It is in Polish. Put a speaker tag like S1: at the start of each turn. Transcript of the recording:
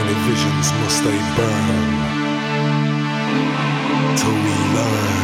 S1: many visions must they burn till we learn?